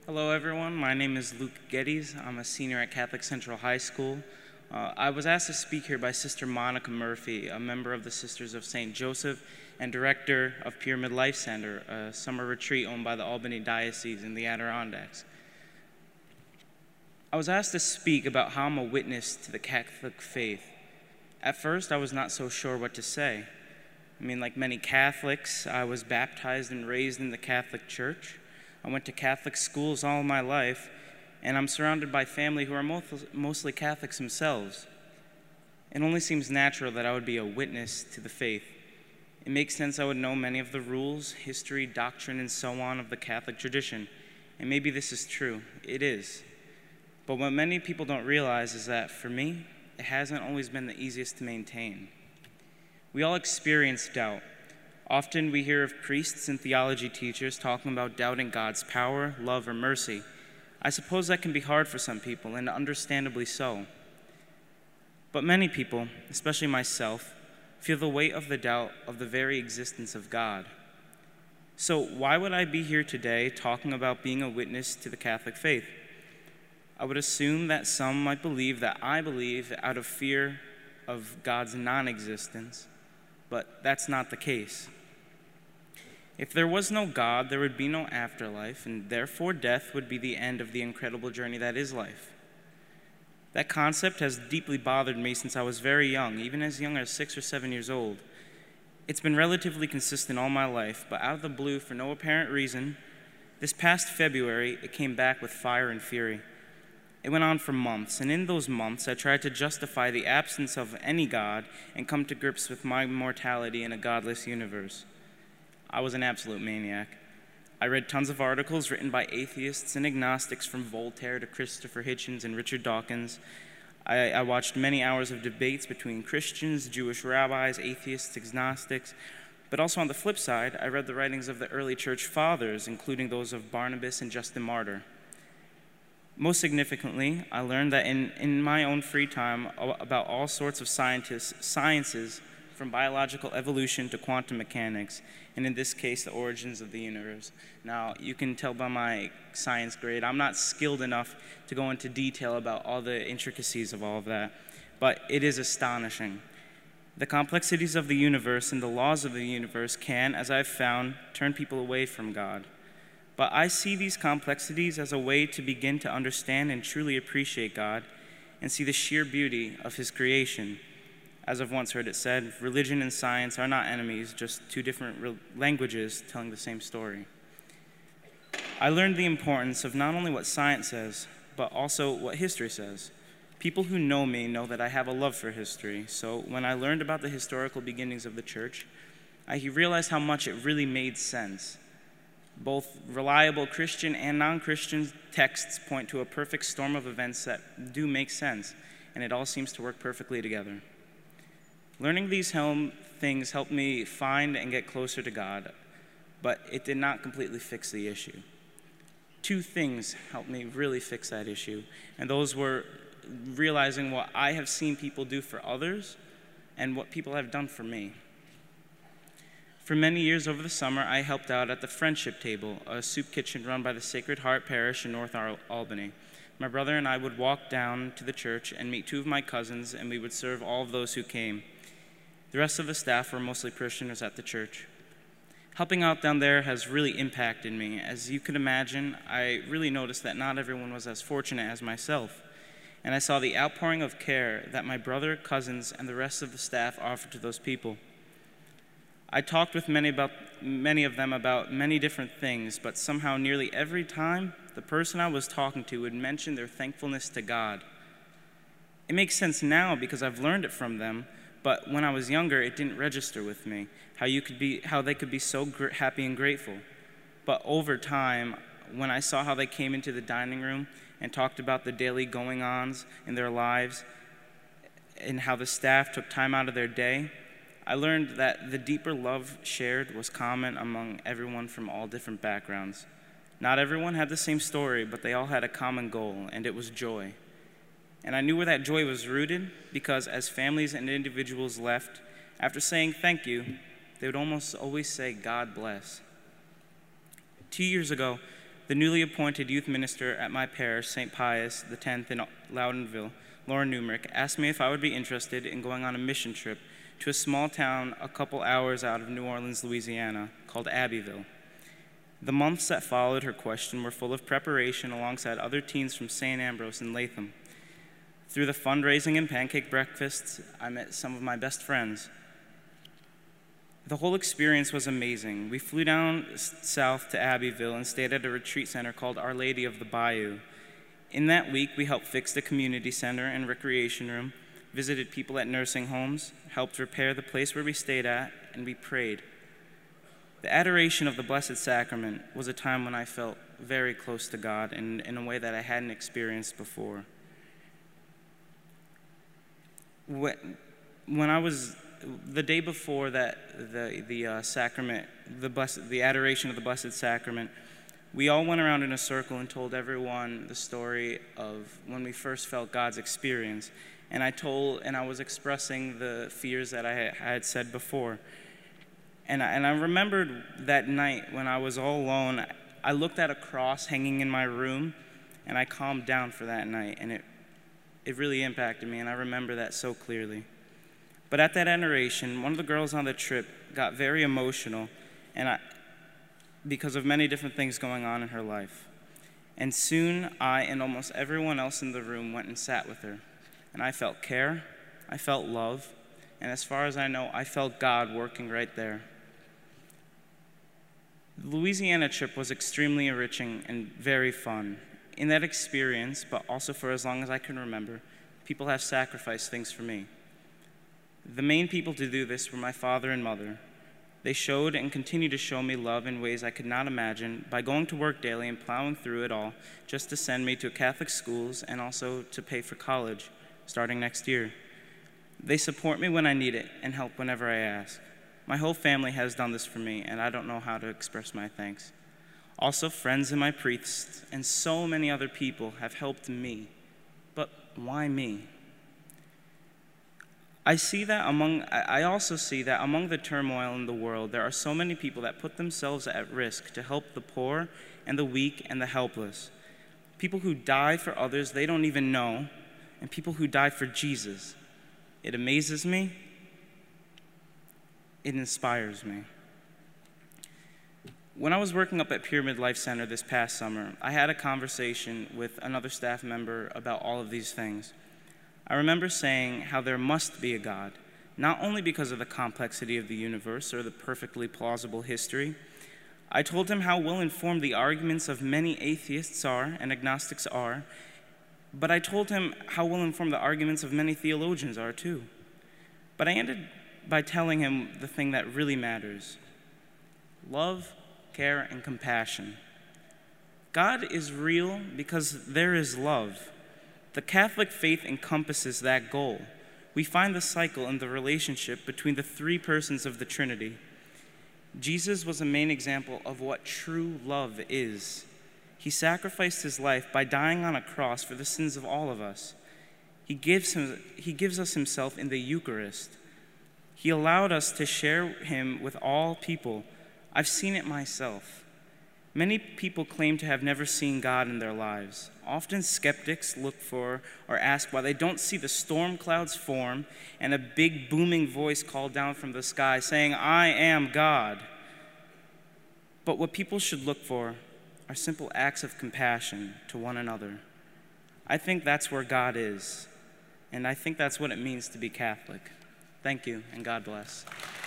Hello, everyone. My name is Luke Geddes. I'm a senior at Catholic Central High School. I was asked to speak here by Sister Monica Murphy, a member of the Sisters of St. Joseph and director of Pyramid Life Center, a summer retreat owned by the Albany Diocese in the Adirondacks. I was asked to speak about how I'm a witness to the Catholic faith. At first, I was not so sure what to say. Like many Catholics, I was baptized and raised in the Catholic Church. I went to Catholic schools all my life, and I'm surrounded by family who are mostly Catholics themselves. It only seems natural that I would be a witness to the faith. It makes sense I would know many of the rules, history, doctrine, and so on of the Catholic tradition, and maybe this is true. It is. But what many people don't realize is that, for me, it hasn't always been the easiest to maintain. We all experience doubt. Often we hear of priests and theology teachers talking about doubting God's power, love, or mercy. I suppose that can be hard for some people, and understandably so. But many people, especially myself, feel the weight of the doubt of the very existence of God. So why would I be here today talking about being a witness to the Catholic faith? I would assume that some might believe that I believe out of fear of God's non-existence, but that's not the case. If there was no God, there would be no afterlife, and therefore death would be the end of the incredible journey that is life. That concept has deeply bothered me since I was very young, even as young as 6 or 7 years old. It's been relatively consistent all my life, but out of the blue, for no apparent reason, this past February, it came back with fire and fury. It went on for months, and in those months, I tried to justify the absence of any God and come to grips with my mortality in a godless universe. I was an absolute maniac. I read tons of articles written by atheists and agnostics from Voltaire to Christopher Hitchens and Richard Dawkins. I watched many hours of debates between Christians, Jewish rabbis, atheists, agnostics, but also on the flip side, I read the writings of the early church fathers, including those of Barnabas and Justin Martyr. Most significantly, I learned that in my own free time about all sorts of sciences, from biological evolution to quantum mechanics, and in this case, the origins of the universe. Now, you can tell by my science grade, I'm not skilled enough to go into detail about all the intricacies of all of that, but it is astonishing. The complexities of the universe and the laws of the universe can, as I've found, turn people away from God. But I see these complexities as a way to begin to understand and truly appreciate God and see the sheer beauty of His creation. As I've once heard it said, religion and science are not enemies, just two different languages telling the same story. I learned the importance of not only what science says, but also what history says. People who know me know that I have a love for history, so when I learned about the historical beginnings of the church, I realized how much it really made sense. Both reliable Christian and non-Christian texts point to a perfect storm of events that do make sense, and it all seems to work perfectly together. Learning these things helped me find and get closer to God, but it did not completely fix the issue. Two things helped me really fix that issue, and those were realizing what I have seen people do for others and what people have done for me. For many years over the summer, I helped out at the Friendship Table, a soup kitchen run by the Sacred Heart Parish in North Albany. My brother and I would walk down to the church and meet two of my cousins, and we would serve all of those who came. The rest of the staff were mostly parishioners at the church. Helping out down there has really impacted me. As you could imagine, I really noticed that not everyone was as fortunate as myself, and I saw the outpouring of care that my brother, cousins, and the rest of the staff offered to those people. I talked with many of them about many different things, but somehow nearly every time, the person I was talking to would mention their thankfulness to God. It makes sense now because I've learned it from them, but when I was younger, it didn't register with me, how they could be so happy and grateful. But over time, when I saw how they came into the dining room and talked about the daily going-ons in their lives and how the staff took time out of their day, I learned that the deeper love shared was common among everyone from all different backgrounds. Not everyone had the same story, but they all had a common goal, and it was joy. And I knew where that joy was rooted because as families and individuals left, after saying thank you, they would almost always say, God bless. 2 years ago, the newly appointed youth minister at my parish, St. Pius X in Loudonville, Lauren Numerick, asked me if I would be interested in going on a mission trip to a small town a couple hours out of New Orleans, Louisiana, called Abbeville. The months that followed her question were full of preparation alongside other teens from St. Ambrose and Latham. Through the fundraising and pancake breakfasts, I met some of my best friends. The whole experience was amazing. We flew down south to Abbeville and stayed at a retreat center called Our Lady of the Bayou. In that week, we helped fix the community center and recreation room, visited people at nursing homes, helped repair the place where we stayed at, and we prayed. The adoration of the Blessed Sacrament was a time when I felt very close to God in a way that I hadn't experienced before. When I was the day before that, the sacrament, the adoration of the Blessed Sacrament, we all went around in a circle and told everyone the story of when we first felt God's experience. And I was expressing the fears that I had said before. And I remembered that night when I was all alone, I looked at a cross hanging in my room, and I calmed down for that night, and it really impacted me, and I remember that so clearly. But at that adoration, one of the girls on the trip got very emotional, because of many different things going on in her life. And soon, I and almost everyone else in the room went and sat with her. And I felt care, I felt love, and as far as I know, I felt God working right there. The Louisiana trip was extremely enriching and very fun. In that experience, but also for as long as I can remember, people have sacrificed things for me. The main people to do this were my father and mother. They showed and continue to show me love in ways I could not imagine by going to work daily and plowing through it all just to send me to Catholic schools and also to pay for college starting next year. They support me when I need it and help whenever I ask. My whole family has done this for me, and I don't know how to express my thanks. Also, friends and my priests and so many other people have helped me. But why me? I also see that among the turmoil in the world, there are so many people that put themselves at risk to help the poor and the weak and the helpless. People who die for others they don't even know, and people who die for Jesus. It amazes me. It inspires me. When I was working up at Pyramid Life Center this past summer, I had a conversation with another staff member about all of these things. I remember saying how there must be a God, not only because of the complexity of the universe or the perfectly plausible history. I told him how well-informed the arguments of many atheists are and agnostics are, but I told him how well-informed the arguments of many theologians are too. But I ended by telling him the thing that really matters: love, care, and compassion. God is real because there is love. The Catholic faith encompasses that goal. We find the cycle in the relationship between the three persons of the Trinity. Jesus was a main example of what true love is. He sacrificed his life by dying on a cross for the sins of all of us. He gives us himself in the Eucharist. He allowed us to share him with all people. I've seen it myself. Many people claim to have never seen God in their lives. Often skeptics look for or ask why they don't see the storm clouds form and a big booming voice call down from the sky saying, "I am God." But what people should look for are simple acts of compassion to one another. I think that's where God is, and I think that's what it means to be Catholic. Thank you, and God bless.